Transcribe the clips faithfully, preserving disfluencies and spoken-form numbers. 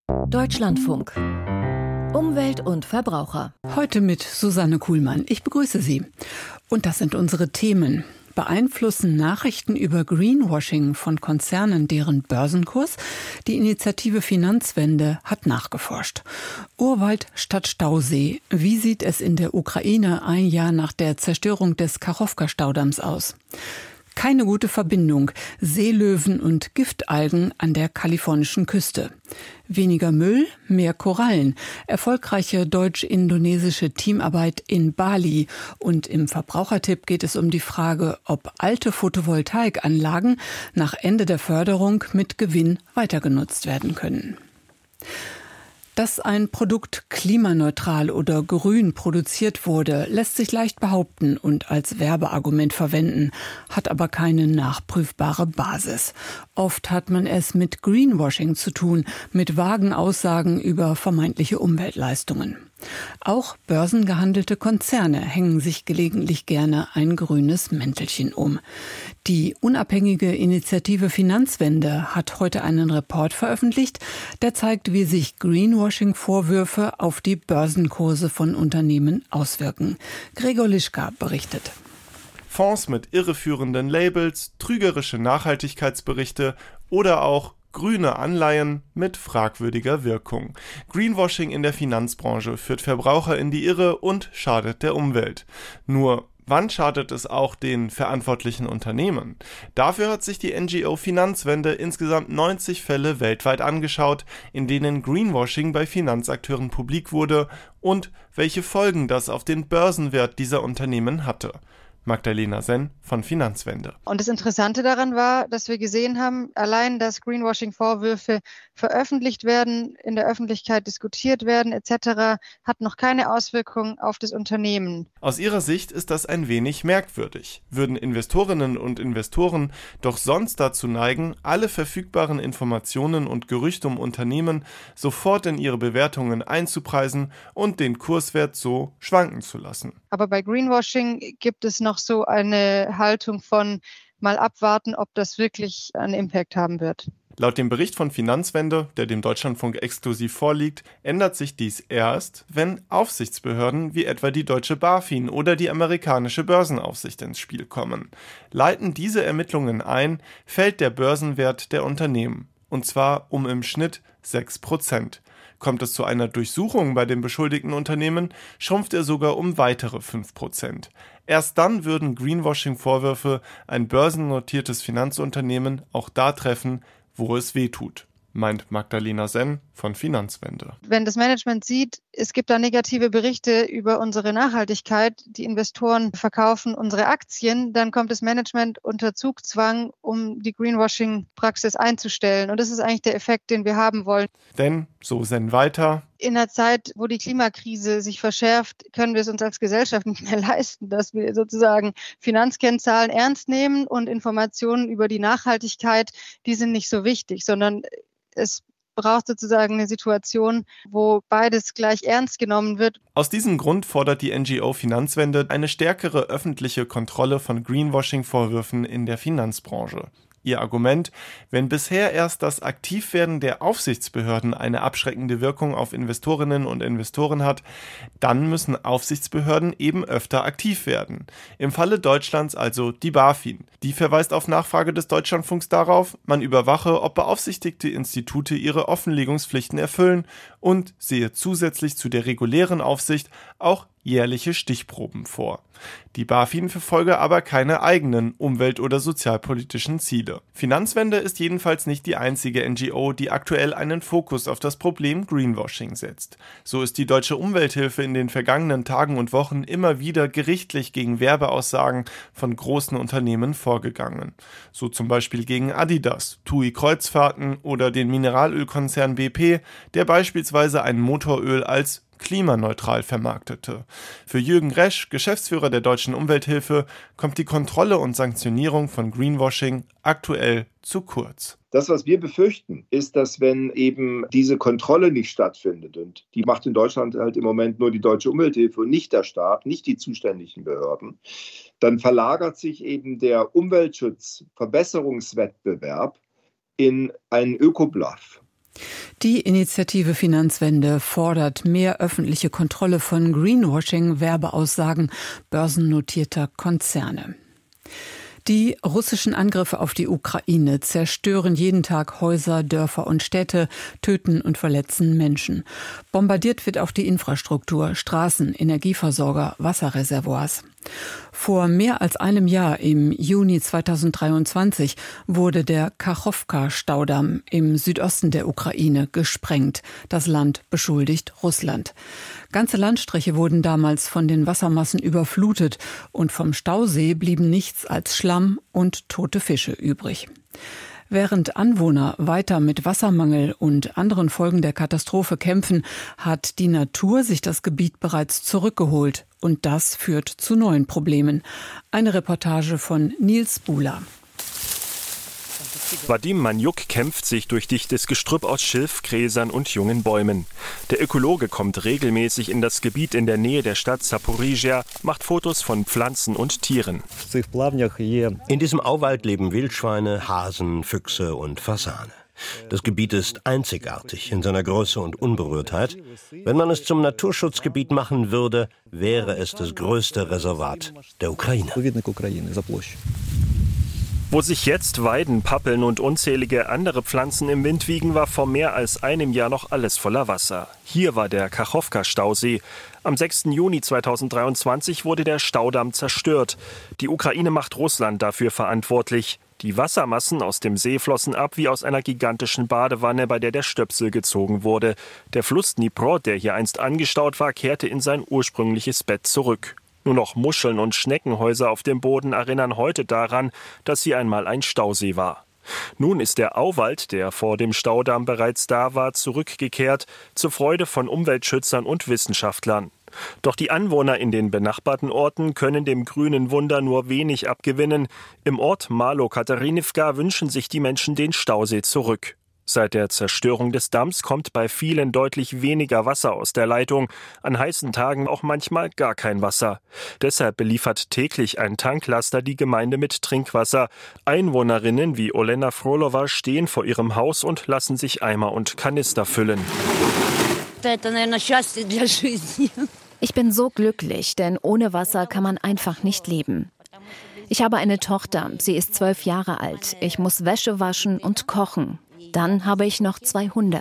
Deutschlandfunk. Umwelt und Verbraucher. Heute mit Susanne Kuhlmann. Ich begrüße Sie. Und das sind unsere Themen. Beeinflussen Nachrichten über Greenwashing von Konzernen deren Börsenkurs? Die Initiative Finanzwende hat nachgeforscht. Urwald statt Stausee. Wie sieht es in der Ukraine ein Jahr nach der Zerstörung des Kachowka-Staudamms aus? Keine gute Verbindung. Seelöwen und Giftalgen an der kalifornischen Küste. Weniger Müll, mehr Korallen. Erfolgreiche deutsch-indonesische Teamarbeit in Bali. Und im Verbrauchertipp geht es um die Frage, ob alte Photovoltaikanlagen nach Ende der Förderung mit Gewinn weitergenutzt werden können. Dass ein Produkt klimaneutral oder grün produziert wurde, lässt sich leicht behaupten und als Werbeargument verwenden, hat aber keine nachprüfbare Basis. Oft hat man es mit Greenwashing zu tun, mit vagen Aussagen über vermeintliche Umweltleistungen. Auch börsengehandelte Konzerne hängen sich gelegentlich gerne ein grünes Mäntelchen um. Die unabhängige Initiative Finanzwende hat heute einen Report veröffentlicht, der zeigt, wie sich Greenwashing-Vorwürfe auf die Börsenkurse von Unternehmen auswirken. Gregor Lischka berichtet. Fonds mit irreführenden Labels, trügerische Nachhaltigkeitsberichte oder auch grüne Anleihen mit fragwürdiger Wirkung. Greenwashing in der Finanzbranche führt Verbraucher in die Irre und schadet der Umwelt. Nur, wann schadet es auch den verantwortlichen Unternehmen? Dafür hat sich die N G O Finanzwende insgesamt neunzig Fälle weltweit angeschaut, in denen Greenwashing bei Finanzakteuren publik wurde und welche Folgen das auf den Börsenwert dieser Unternehmen hatte. Magdalena Senn von Finanzwende. Und das Interessante daran war, dass wir gesehen haben, allein, dass Greenwashing-Vorwürfe veröffentlicht werden, in der Öffentlichkeit diskutiert werden et cetera, hat noch keine Auswirkung auf das Unternehmen. Aus ihrer Sicht ist das ein wenig merkwürdig. Würden Investorinnen und Investoren doch sonst dazu neigen, alle verfügbaren Informationen und Gerüchte um Unternehmen sofort in ihre Bewertungen einzupreisen und den Kurswert so schwanken zu lassen. Aber bei Greenwashing gibt es noch so eine Haltung von mal abwarten, ob das wirklich einen Impact haben wird. Laut dem Bericht von Finanzwende, der dem Deutschlandfunk exklusiv vorliegt, ändert sich dies erst, wenn Aufsichtsbehörden wie etwa die deutsche BaFin oder die amerikanische Börsenaufsicht ins Spiel kommen. Leiten diese Ermittlungen ein, fällt der Börsenwert der Unternehmen, und zwar um im Schnitt sechs Prozent. Kommt es zu einer Durchsuchung bei dem beschuldigten Unternehmen, schrumpft er sogar um weitere fünf Prozent. Erst dann würden Greenwashing-Vorwürfe ein börsennotiertes Finanzunternehmen auch da treffen, wo es weh tut, meint Magdalena Senn von Finanzwende. Wenn das Management sieht, es gibt da negative Berichte über unsere Nachhaltigkeit, die Investoren verkaufen unsere Aktien, dann kommt das Management unter Zugzwang, um die Greenwashing-Praxis einzustellen. Und das ist eigentlich der Effekt, den wir haben wollen. Denn, so Senn weiter, in einer Zeit, wo die Klimakrise sich verschärft, können wir es uns als Gesellschaft nicht mehr leisten, dass wir sozusagen Finanzkennzahlen ernst nehmen und Informationen über die Nachhaltigkeit, die sind nicht so wichtig, sondern es braucht sozusagen eine Situation, wo beides gleich ernst genommen wird. Aus diesem Grund fordert die N G O Finanzwende eine stärkere öffentliche Kontrolle von Greenwashing-Vorwürfen in der Finanzbranche. Ihr Argument: Wenn bisher erst das Aktivwerden der Aufsichtsbehörden eine abschreckende Wirkung auf Investorinnen und Investoren hat, dann müssen Aufsichtsbehörden eben öfter aktiv werden. Im Falle Deutschlands also die BaFin. Die verweist auf Nachfrage des Deutschlandfunks darauf, man überwache, ob beaufsichtigte Institute ihre Offenlegungspflichten erfüllen und sehe zusätzlich zu der regulären Aufsicht auch jährliche Stichproben vor. Die BaFin verfolge aber keine eigenen umwelt- oder sozialpolitischen Ziele. Finanzwende ist jedenfalls nicht die einzige N G O, die aktuell einen Fokus auf das Problem Greenwashing setzt. So ist die Deutsche Umwelthilfe in den vergangenen Tagen und Wochen immer wieder gerichtlich gegen Werbeaussagen von großen Unternehmen vorgegangen. So zum Beispiel gegen Adidas, T U I Kreuzfahrten oder den Mineralölkonzern B P, der beispielsweise ein Motoröl als klimaneutral vermarktete. Für Jürgen Resch, Geschäftsführer der Deutschen Umwelthilfe, kommt die Kontrolle und Sanktionierung von Greenwashing aktuell zu kurz. Das, was wir befürchten, ist, dass wenn eben diese Kontrolle nicht stattfindet, und die macht in Deutschland halt im Moment nur die Deutsche Umwelthilfe und nicht der Staat, nicht die zuständigen Behörden, dann verlagert sich eben der Umweltschutz-Verbesserungswettbewerb in einen Ökobluff. Die Initiative Finanzwende fordert mehr öffentliche Kontrolle von Greenwashing-Werbeaussagen börsennotierter Konzerne. Die russischen Angriffe auf die Ukraine zerstören jeden Tag Häuser, Dörfer und Städte, töten und verletzen Menschen. Bombardiert wird auch die Infrastruktur, Straßen, Energieversorger, Wasserreservoirs. Vor mehr als einem Jahr, im Juni zweitausenddreiundzwanzig, wurde der Kachowka-Staudamm im Südosten der Ukraine gesprengt. Das Land beschuldigt Russland. Ganze Landstriche wurden damals von den Wassermassen überflutet und vom Stausee blieben nichts als Schlamm und tote Fische übrig. Während Anwohner weiter mit Wassermangel und anderen Folgen der Katastrophe kämpfen, hat die Natur sich das Gebiet bereits zurückgeholt. Und das führt zu neuen Problemen. Eine Reportage von Nils Buhler. Vadim Maniuk kämpft sich durch dichtes Gestrüpp aus Schilfgräsern und jungen Bäumen. Der Ökologe kommt regelmäßig in das Gebiet in der Nähe der Stadt Saporischschja, macht Fotos von Pflanzen und Tieren. In diesem Auwald leben Wildschweine, Hasen, Füchse und Fasane. Das Gebiet ist einzigartig in seiner Größe und Unberührtheit. Wenn man es zum Naturschutzgebiet machen würde, wäre es das größte Reservat der Ukraine. Wo sich jetzt Weiden, Pappeln und unzählige andere Pflanzen im Wind wiegen, war vor mehr als einem Jahr noch alles voller Wasser. Hier war der Kachowka-Stausee. Am sechsten Juni zweitausenddreiundzwanzig wurde der Staudamm zerstört. Die Ukraine macht Russland dafür verantwortlich. Die Wassermassen aus dem See flossen ab wie aus einer gigantischen Badewanne, bei der der Stöpsel gezogen wurde. Der Fluss Dnipro, der hier einst angestaut war, kehrte in sein ursprüngliches Bett zurück. Nur noch Muscheln und Schneckenhäuser auf dem Boden erinnern heute daran, dass hier einmal ein Stausee war. Nun ist der Auwald, der vor dem Staudamm bereits da war, zurückgekehrt, zur Freude von Umweltschützern und Wissenschaftlern. Doch die Anwohner in den benachbarten Orten können dem grünen Wunder nur wenig abgewinnen. Im Ort Malo-Katerinivka wünschen sich die Menschen den Stausee zurück. Seit der Zerstörung des Damms kommt bei vielen deutlich weniger Wasser aus der Leitung, an heißen Tagen auch manchmal gar kein Wasser. Deshalb beliefert täglich ein Tanklaster die Gemeinde mit Trinkwasser. Einwohnerinnen wie Olena Frolova stehen vor ihrem Haus und lassen sich Eimer und Kanister füllen. Ich bin so glücklich, denn ohne Wasser kann man einfach nicht leben. Ich habe eine Tochter, sie ist zwölf Jahre alt. Ich muss Wäsche waschen und kochen. Dann habe ich noch zwei Hunde.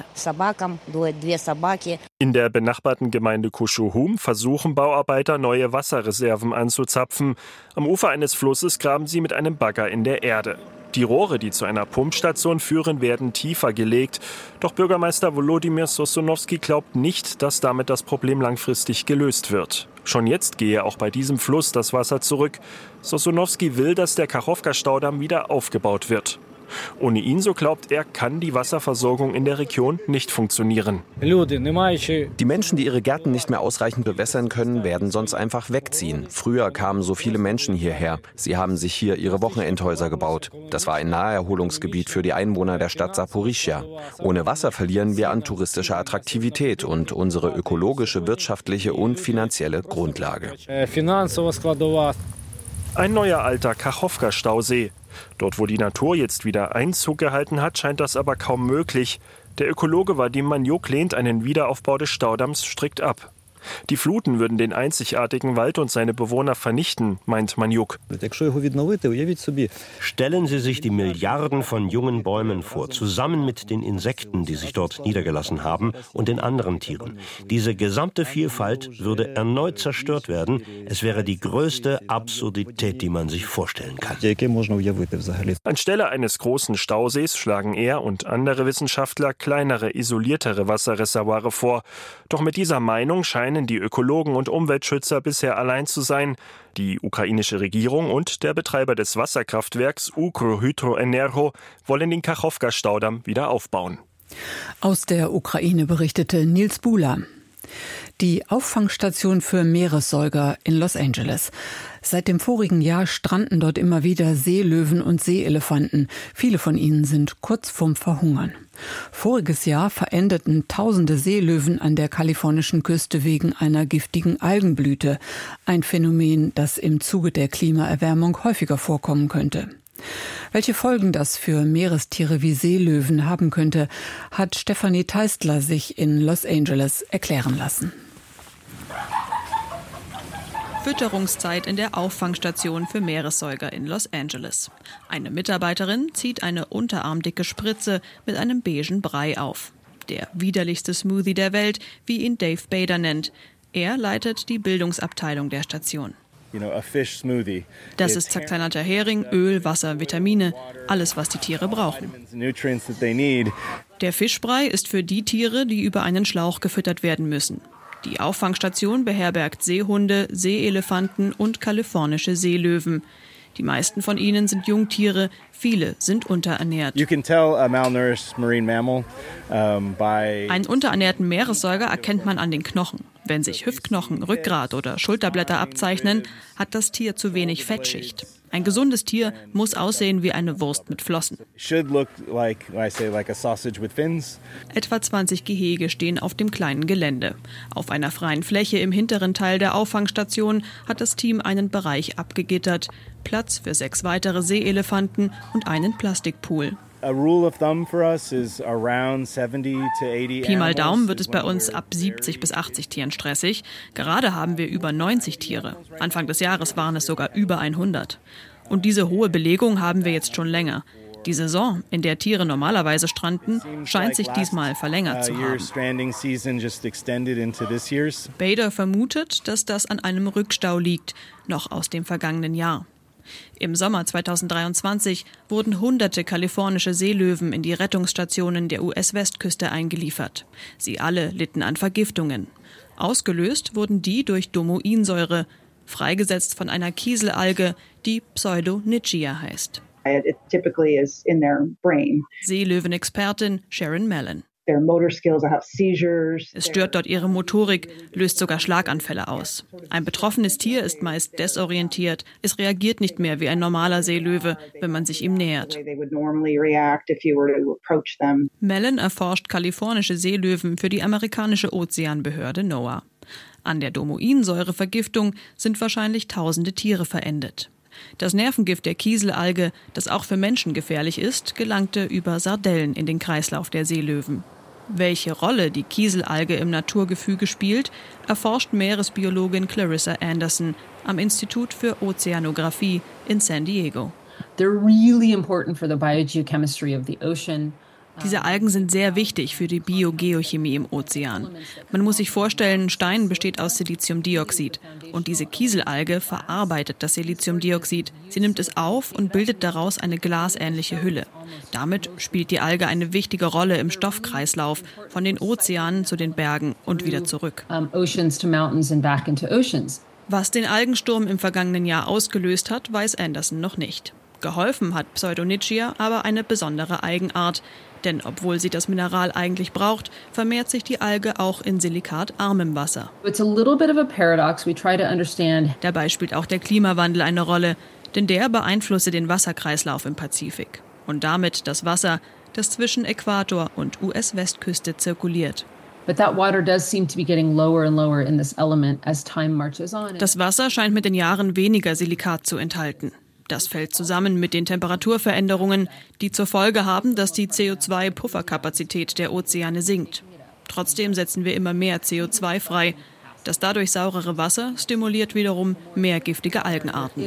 In der benachbarten Gemeinde Kushuhum versuchen Bauarbeiter, neue Wasserreserven anzuzapfen. Am Ufer eines Flusses graben sie mit einem Bagger in der Erde. Die Rohre, die zu einer Pumpstation führen, werden tiefer gelegt. Doch Bürgermeister Volodymyr Sosonowski glaubt nicht, dass damit das Problem langfristig gelöst wird. Schon jetzt gehe auch bei diesem Fluss das Wasser zurück. Sosonowski will, dass der Kachowka-Staudamm wieder aufgebaut wird. Ohne ihn, so glaubt er, kann die Wasserversorgung in der Region nicht funktionieren. Die Menschen, die ihre Gärten nicht mehr ausreichend bewässern können, werden sonst einfach wegziehen. Früher kamen so viele Menschen hierher. Sie haben sich hier ihre Wochenendhäuser gebaut. Das war ein Naherholungsgebiet für die Einwohner der Stadt Saporischschja. Ohne Wasser verlieren wir an touristischer Attraktivität und unsere ökologische, wirtschaftliche und finanzielle Grundlage. Ein neuer alter Kachowka-Stausee. Dort, wo die Natur jetzt wieder Einzug gehalten hat, scheint das aber kaum möglich. Der Ökologe Vadim Maniuk lehnt einen Wiederaufbau des Staudamms strikt ab. Die Fluten würden den einzigartigen Wald und seine Bewohner vernichten, meint Maniuk. Stellen Sie sich die Milliarden von jungen Bäumen vor, zusammen mit den Insekten, die sich dort niedergelassen haben, und den anderen Tieren. Diese gesamte Vielfalt würde erneut zerstört werden. Es wäre die größte Absurdität, die man sich vorstellen kann. Anstelle eines großen Stausees schlagen er und andere Wissenschaftler kleinere, isoliertere Wasserreservoire vor. Doch mit dieser Meinung scheinen die Ökologen und Umweltschützer bisher allein zu sein. Die ukrainische Regierung und der Betreiber des Wasserkraftwerks Ukrohydroenergo wollen den Kachowka-Staudamm wieder aufbauen. Aus der Ukraine berichtete Nils Buhler. Die Auffangstation für Meeressäuger in Los Angeles. Seit dem vorigen Jahr stranden dort immer wieder Seelöwen und Seeelefanten. Viele von ihnen sind kurz vorm Verhungern. Voriges Jahr verendeten tausende Seelöwen an der kalifornischen Küste wegen einer giftigen Algenblüte. Ein Phänomen, das im Zuge der Klimaerwärmung häufiger vorkommen könnte. Welche Folgen das für Meerestiere wie Seelöwen haben könnte, hat Stefanie Teistler sich in Los Angeles erklären lassen. Fütterungszeit in der Auffangstation für Meeressäuger in Los Angeles. Eine Mitarbeiterin zieht eine unterarmdicke Spritze mit einem beigen Brei auf. Der widerlichste Smoothie der Welt, wie ihn Dave Bader nennt. Er leitet die Bildungsabteilung der Station. Das ist zerkleinerter Hering, Öl, Wasser, Vitamine, alles, was die Tiere brauchen. Der Fischbrei ist für die Tiere, die über einen Schlauch gefüttert werden müssen. Die Auffangstation beherbergt Seehunde, Seeelefanten und kalifornische Seelöwen. Die meisten von ihnen sind Jungtiere, viele sind unterernährt. Einen unterernährten Meeressäuger erkennt man an den Knochen. Wenn sich Hüftknochen, Rückgrat oder Schulterblätter abzeichnen, hat das Tier zu wenig Fettschicht. Ein gesundes Tier muss aussehen wie eine Wurst mit Flossen. Etwa zwanzig Gehege stehen auf dem kleinen Gelände. Auf einer freien Fläche im hinteren Teil der Auffangstation hat das Team einen Bereich abgegittert. Platz für sechs weitere Seeelefanten und einen Plastikpool. Pi mal Daumen wird es bei uns ab siebzig bis achtzig Tieren stressig. Gerade haben wir über neunzig Tiere. Anfang des Jahres waren es sogar über hundert. Und diese hohe Belegung haben wir jetzt schon länger. Die Saison, in der Tiere normalerweise stranden, scheint sich diesmal verlängert zu haben. Bader vermutet, dass das an einem Rückstau liegt, noch aus dem vergangenen Jahr. Im Sommer zweitausenddreiundzwanzig wurden hunderte kalifornische Seelöwen in die Rettungsstationen der U S-Westküste eingeliefert. Sie alle litten an Vergiftungen. Ausgelöst wurden die durch Domoinsäure, freigesetzt von einer Kieselalge, die Pseudonychia heißt. Seelöwenexpertin Sharon Mallon. Es stört dort ihre Motorik, löst sogar Schlaganfälle aus. Ein betroffenes Tier ist meist desorientiert. Es reagiert nicht mehr wie ein normaler Seelöwe, wenn man sich ihm nähert. Mallon erforscht kalifornische Seelöwen für die amerikanische Ozeanbehörde NOAA. An der Domoinsäurevergiftung sind wahrscheinlich tausende Tiere verendet. Das Nervengift der Kieselalge, das auch für Menschen gefährlich ist, gelangte über Sardellen in den Kreislauf der Seelöwen. Welche Rolle die Kieselalge im Naturgefüge spielt, erforscht Meeresbiologin Clarissa Anderson am Institut für Ozeanographie in San Diego. They're really important for the biogeochemistry of the ocean. Diese Algen sind sehr wichtig für die Biogeochemie im Ozean. Man muss sich vorstellen, Stein besteht aus Siliziumdioxid. Und diese Kieselalge verarbeitet das Siliziumdioxid. Sie nimmt es auf und bildet daraus eine glasähnliche Hülle. Damit spielt die Alge eine wichtige Rolle im Stoffkreislauf, von den Ozeanen zu den Bergen und wieder zurück. Was den Algensturm im vergangenen Jahr ausgelöst hat, weiß Anderson noch nicht. Geholfen hat Pseudonychia aber eine besondere Algenart. Denn obwohl sie das Mineral eigentlich braucht, vermehrt sich die Alge auch in silikatarmem Wasser. It's a little bit of a paradox. We try to understand. Dabei spielt auch der Klimawandel eine Rolle, denn der beeinflusse den Wasserkreislauf im Pazifik und damit das Wasser, das zwischen Äquator und U S-Westküste zirkuliert. But that water does seem to be getting lower and lower in this element as time marches on. Das Wasser scheint mit den Jahren weniger Silikat zu enthalten. Das fällt zusammen mit den Temperaturveränderungen, die zur Folge haben, dass die C O zwei Pufferkapazität der Ozeane sinkt. Trotzdem setzen wir immer mehr C O zwei frei. Das dadurch saurere Wasser stimuliert wiederum mehr giftige Algenarten.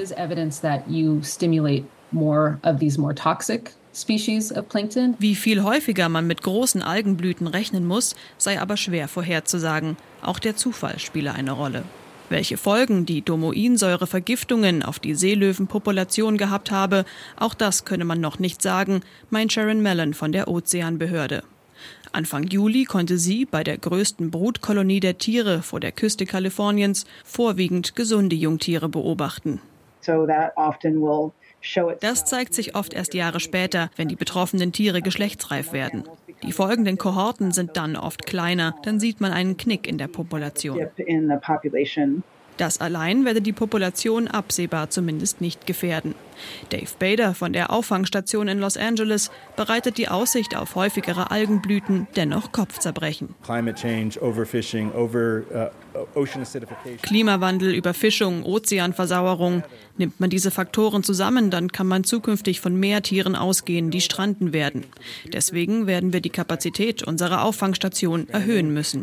Wie viel häufiger man mit großen Algenblüten rechnen muss, sei aber schwer vorherzusagen. Auch der Zufall spiele eine Rolle. Welche Folgen die Domoinsäurevergiftungen auf die Seelöwenpopulation gehabt habe, auch das könne man noch nicht sagen, meint Sharon Mallon von der Ozeanbehörde. Anfang Juli konnte sie bei der größten Brutkolonie der Tiere vor der Küste Kaliforniens vorwiegend gesunde Jungtiere beobachten. Das zeigt sich oft erst Jahre später, wenn die betroffenen Tiere geschlechtsreif werden. Die folgenden Kohorten sind dann oft kleiner, dann sieht man einen Knick in der Population. Das allein werde die Population absehbar zumindest nicht gefährden. Dave Bader von der Auffangstation in Los Angeles bereitet die Aussicht auf häufigere Algenblüten dennoch Kopfzerbrechen. Klimawandel, Überfischung, Ozeanversauerung. Nimmt man diese Faktoren zusammen, dann kann man zukünftig von mehr Tieren ausgehen, die stranden werden. Deswegen werden wir die Kapazität unserer Auffangstation erhöhen müssen.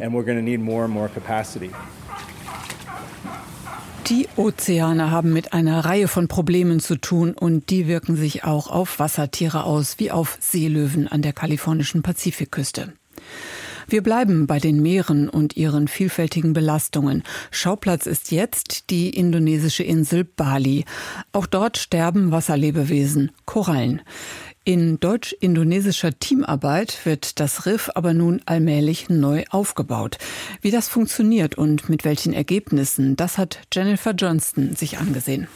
Die Ozeane haben mit einer Reihe von Problemen zu tun und die wirken sich auch auf Wassertiere aus, wie auf Seelöwen an der kalifornischen Pazifikküste. Wir bleiben bei den Meeren und ihren vielfältigen Belastungen. Schauplatz ist jetzt die indonesische Insel Bali. Auch dort sterben Wasserlebewesen, Korallen. In deutsch-indonesischer Teamarbeit wird das Riff aber nun allmählich neu aufgebaut. Wie das funktioniert und mit welchen Ergebnissen, das hat Jennifer Johnston sich angesehen.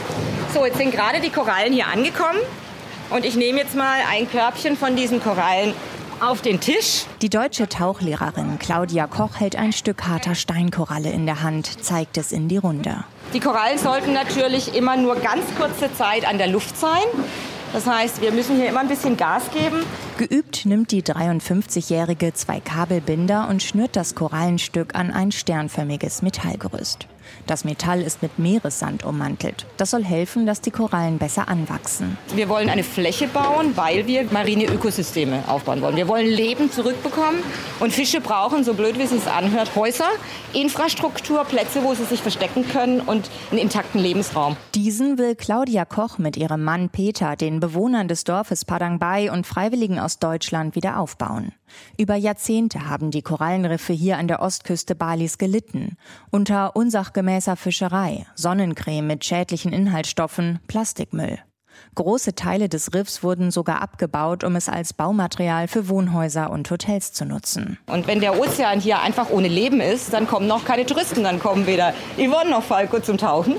So, jetzt sind gerade die Korallen hier angekommen und ich nehme jetzt mal ein Körbchen von diesen Korallen auf den Tisch. Die deutsche Tauchlehrerin Claudia Koch hält ein Stück harter Steinkoralle in der Hand, zeigt es in die Runde. Die Korallen sollten natürlich immer nur ganz kurze Zeit an der Luft sein. Das heißt, wir müssen hier immer ein bisschen Gas geben. Geübt nimmt die dreiundfünfzigjährige zwei Kabelbinder und schnürt das Korallenstück an ein sternförmiges Metallgerüst. Das Metall ist mit Meeressand ummantelt. Das soll helfen, dass die Korallen besser anwachsen. Wir wollen eine Fläche bauen, weil wir marine Ökosysteme aufbauen wollen. Wir wollen Leben zurückbekommen. Und Fische brauchen, so blöd wie es sich anhört, Häuser, Infrastruktur, Plätze, wo sie sich verstecken können und einen intakten Lebensraum. Diesen will Claudia Koch mit ihrem Mann Peter den Bewohnern des Dorfes Padang Bai und Freiwilligen aus Deutschland wieder aufbauen. Über Jahrzehnte haben die Korallenriffe hier an der Ostküste Balis gelitten. Unter unsachgemäßer Fischerei, Sonnencreme mit schädlichen Inhaltsstoffen, Plastikmüll. Große Teile des Riffs wurden sogar abgebaut, um es als Baumaterial für Wohnhäuser und Hotels zu nutzen. Und wenn der Ozean hier einfach ohne Leben ist, dann kommen noch keine Touristen, dann kommen weder Yvonne noch Falco zum Tauchen.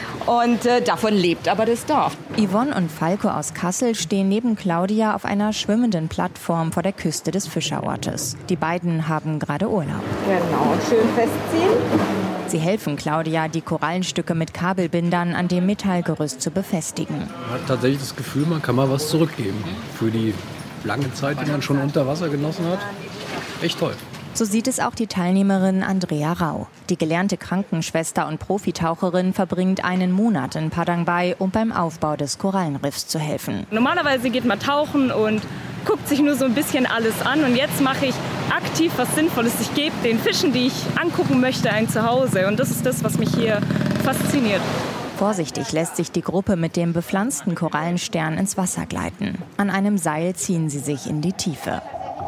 Und äh, davon lebt aber das Dorf. Yvonne und Falco aus Kassel stehen neben Claudia auf einer schwimmenden Plattform vor der Küste des Fischerortes. Die beiden haben gerade Urlaub. Genau, schön festziehen. Sie helfen Claudia, die Korallenstücke mit Kabelbindern an dem Metallgerüst zu befestigen. Man hat tatsächlich das Gefühl, man kann mal was zurückgeben. Für die lange Zeit, die man schon unter Wasser genossen hat. Echt toll. So sieht es auch die Teilnehmerin Andrea Rau. Die gelernte Krankenschwester und Profitaucherin verbringt einen Monat in Padang Bai, um beim Aufbau des Korallenriffs zu helfen. Normalerweise geht man tauchen und guckt sich nur so ein bisschen alles an. Und jetzt mache ich aktiv was Sinnvolles. Ich gebe den Fischen, die ich angucken möchte, ein Zuhause. Und das ist das, was mich hier fasziniert. Vorsichtig lässt sich die Gruppe mit dem bepflanzten Korallenstern ins Wasser gleiten. An einem Seil ziehen sie sich in die Tiefe.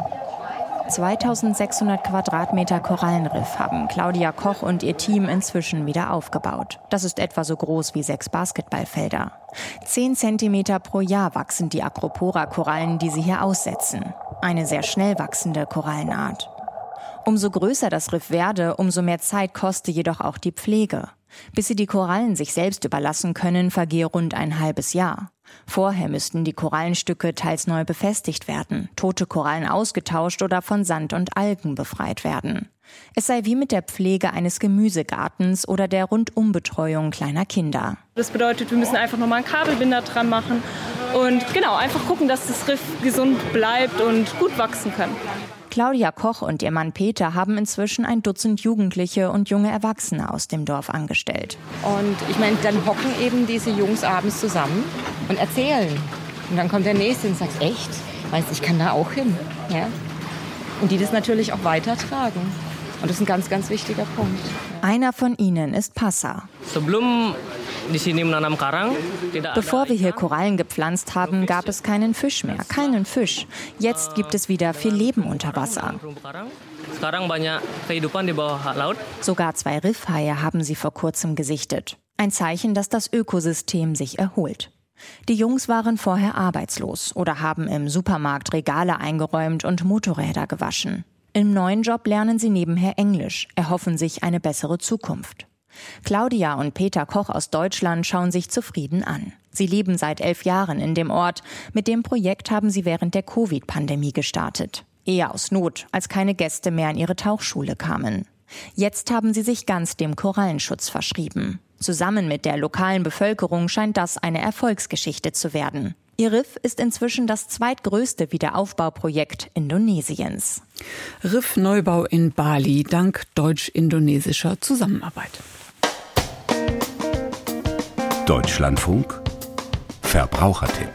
zweitausendsechshundert Quadratmeter Korallenriff haben Claudia Koch und ihr Team inzwischen wieder aufgebaut. Das ist etwa so groß wie sechs Basketballfelder. Zehn Zentimeter pro Jahr wachsen die Acropora-Korallen, die sie hier aussetzen. Eine sehr schnell wachsende Korallenart. Umso größer das Riff werde, umso mehr Zeit koste jedoch auch die Pflege. Bis sie die Korallen sich selbst überlassen können, vergehe rund ein halbes Jahr. Vorher müssten die Korallenstücke teils neu befestigt werden, tote Korallen ausgetauscht oder von Sand und Algen befreit werden. Es sei wie mit der Pflege eines Gemüsegartens oder der Rundumbetreuung kleiner Kinder. Das bedeutet, wir müssen einfach nochmal einen Kabelbinder dran machen und genau, einfach gucken, dass das Riff gesund bleibt und gut wachsen kann. Claudia Koch und ihr Mann Peter haben inzwischen ein Dutzend Jugendliche und junge Erwachsene aus dem Dorf angestellt. Und ich meine, dann hocken eben diese Jungs abends zusammen und erzählen. Und dann kommt der Nächste und sagt, echt? Weißt, ich kann da auch hin. Ja? Und die das natürlich auch weitertragen. Und das ist ein ganz, ganz wichtiger Punkt. Einer von ihnen ist Passa. Bevor wir hier Korallen gepflanzt haben, gab es keinen Fisch mehr, keinen Fisch. Jetzt gibt es wieder viel Leben unter Wasser. Sogar zwei Riffhaie haben sie vor kurzem gesichtet. Ein Zeichen, dass das Ökosystem sich erholt. Die Jungs waren vorher arbeitslos oder haben im Supermarkt Regale eingeräumt und Motorräder gewaschen. Im neuen Job lernen sie nebenher Englisch, erhoffen sich eine bessere Zukunft. Claudia und Peter Koch aus Deutschland schauen sich zufrieden an. Sie leben seit elf Jahren in dem Ort. Mit dem Projekt haben sie während der Covid-Pandemie gestartet. Eher aus Not, als keine Gäste mehr in ihre Tauchschule kamen. Jetzt haben sie sich ganz dem Korallenschutz verschrieben. Zusammen mit der lokalen Bevölkerung scheint das eine Erfolgsgeschichte zu werden. Ihr Riff ist inzwischen das zweitgrößte Wiederaufbauprojekt Indonesiens. Riffneubau in Bali dank deutsch-indonesischer Zusammenarbeit. Deutschlandfunk Verbrauchertipp.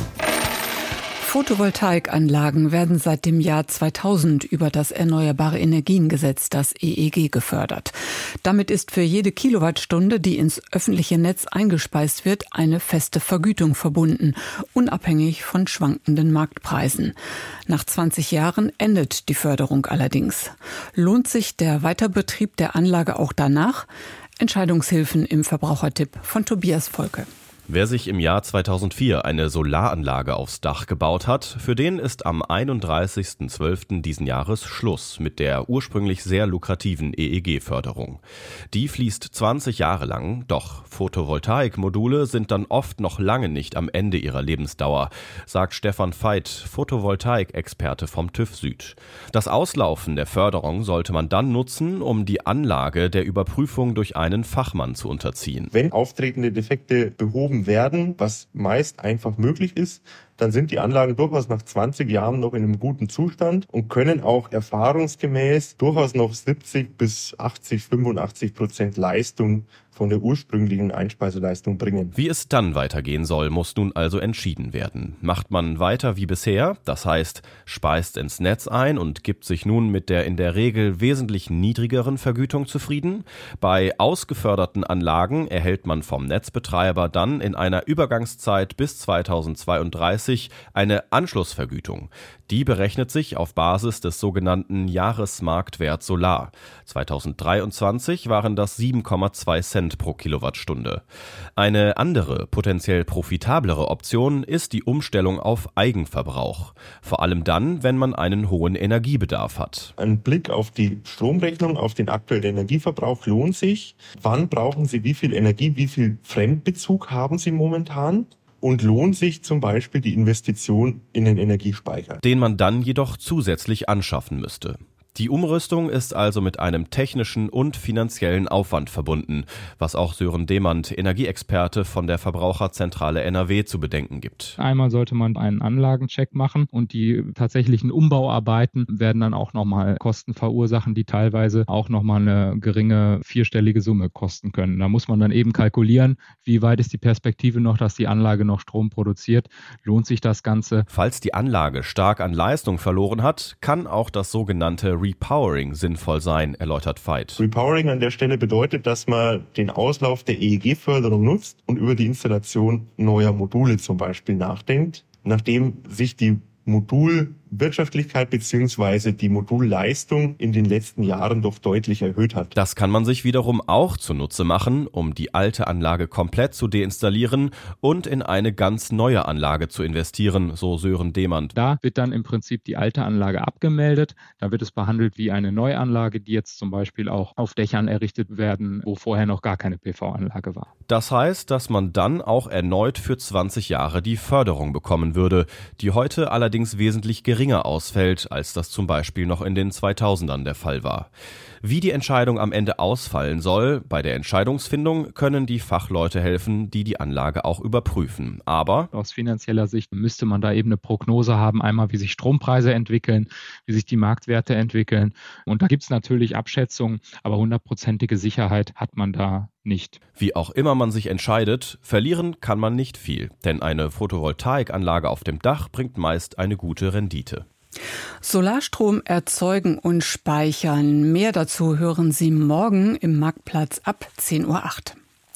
Photovoltaikanlagen werden seit dem Jahr zweitausend über das Erneuerbare Energiengesetz, das E E G, gefördert. Damit ist für jede Kilowattstunde, die ins öffentliche Netz eingespeist wird, eine feste Vergütung verbunden, unabhängig von schwankenden Marktpreisen. Nach zwanzig Jahren endet die Förderung allerdings. Lohnt sich der Weiterbetrieb der Anlage auch danach? Entscheidungshilfen im Verbrauchertipp von Tobias Volke. Wer sich im Jahr zweitausendvier eine Solaranlage aufs Dach gebaut hat, für den ist am einunddreißigsten zwölften diesen Jahres Schluss mit der ursprünglich sehr lukrativen E E G-Förderung. Die fließt zwanzig Jahre lang, doch Photovoltaikmodule sind dann oft noch lange nicht am Ende ihrer Lebensdauer, sagt Stefan Veit, Photovoltaik-Experte vom TÜV Süd. Das Auslaufen der Förderung sollte man dann nutzen, um die Anlage der Überprüfung durch einen Fachmann zu unterziehen. Wenn auftretende Defekte behoben werden, was meist einfach möglich ist, dann sind die Anlagen durchaus nach zwanzig Jahren noch in einem guten Zustand und können auch erfahrungsgemäß durchaus noch siebzig bis achtzig, fünfundachtzig Prozent Leistung von der ursprünglichen Einspeiseleistung bringen. Wie es dann weitergehen soll, muss nun also entschieden werden. Macht man weiter wie bisher, das heißt, speist ins Netz ein und gibt sich nun mit der in der Regel wesentlich niedrigeren Vergütung zufrieden? Bei ausgeförderten Anlagen erhält man vom Netzbetreiber dann in einer Übergangszeit bis zweitausendzweiunddreißig eine Anschlussvergütung. Die berechnet sich auf Basis des sogenannten Jahresmarktwert Solar. zweitausenddreiundzwanzig waren das sieben Komma zwei Cent pro Kilowattstunde. Eine andere, potenziell profitablere Option ist die Umstellung auf Eigenverbrauch. Vor allem dann, wenn man einen hohen Energiebedarf hat. Ein Blick auf die Stromrechnung, auf den aktuellen Energieverbrauch lohnt sich. Wann brauchen Sie wie viel Energie, wie viel Fremdbezug haben Sie momentan? Und lohnt sich zum Beispiel die Investition in den Energiespeicher, den man dann jedoch zusätzlich anschaffen müsste. Die Umrüstung ist also mit einem technischen und finanziellen Aufwand verbunden, was auch Sören Demand, Energieexperte von der Verbraucherzentrale N R W, zu bedenken gibt. Einmal sollte man einen Anlagencheck machen und die tatsächlichen Umbauarbeiten werden dann auch nochmal Kosten verursachen, die teilweise auch nochmal eine geringe vierstellige Summe kosten können. Da muss man dann eben kalkulieren, wie weit ist die Perspektive noch, dass die Anlage noch Strom produziert, lohnt sich das Ganze. Falls die Anlage stark an Leistung verloren hat, kann auch das sogenannte Repowering sinnvoll sein, erläutert Veit. Repowering an der Stelle bedeutet, dass man den Auslauf der E E G-Förderung nutzt und über die Installation neuer Module zum Beispiel nachdenkt, nachdem sich die Modulwirtschaftlichkeit bzw. die Modulleistung in den letzten Jahren doch deutlich erhöht hat. Das kann man sich wiederum auch zunutze machen, um die alte Anlage komplett zu deinstallieren und in eine ganz neue Anlage zu investieren, so Sören Demand. Da wird dann im Prinzip die alte Anlage abgemeldet, da wird es behandelt wie eine Neuanlage, die jetzt zum Beispiel auch auf Dächern errichtet werden, wo vorher noch gar keine P V-Anlage war. Das heißt, dass man dann auch erneut für zwanzig Jahre die Förderung bekommen würde, die heute allerdings wesentlich geringer ausfällt, als das zum Beispiel noch in den zweitausendern der Fall war. Wie die Entscheidung am Ende ausfallen soll, bei der Entscheidungsfindung können die Fachleute helfen, die die Anlage auch überprüfen. Aber aus finanzieller Sicht müsste man da eben eine Prognose haben, einmal wie sich Strompreise entwickeln, wie sich die Marktwerte entwickeln. Und da gibt es natürlich Abschätzungen, aber hundertprozentige Sicherheit hat man da nicht. Wie auch immer man sich entscheidet, verlieren kann man nicht viel, denn eine Photovoltaikanlage auf dem Dach bringt meist eine gute Rendite. Solarstrom erzeugen und speichern. Mehr dazu hören Sie morgen im Marktplatz ab zehn Uhr acht.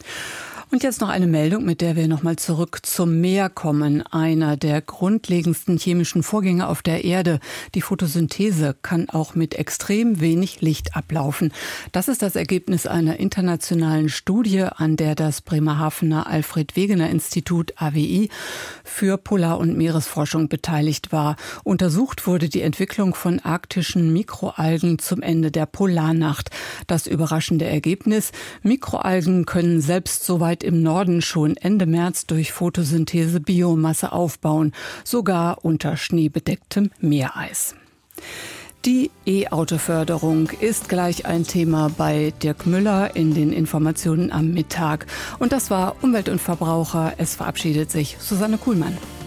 Und jetzt noch eine Meldung, mit der wir nochmal zurück zum Meer kommen. Einer der grundlegendsten chemischen Vorgänge auf der Erde, die Photosynthese, kann auch mit extrem wenig Licht ablaufen. Das ist das Ergebnis einer internationalen Studie, an der das Bremerhavener Alfred-Wegener-Institut A W I für Polar- und Meeresforschung beteiligt war. Untersucht wurde die Entwicklung von arktischen Mikroalgen zum Ende der Polarnacht. Das überraschende Ergebnis: Mikroalgen können selbst so weit im Norden schon Ende März durch Photosynthese Biomasse aufbauen, sogar unter schneebedecktem Meereis. Die E-Auto-Förderung ist gleich ein Thema bei Dirk Müller in den Informationen am Mittag. Und das war Umwelt und Verbraucher. Es verabschiedet sich Susanne Kuhlmann.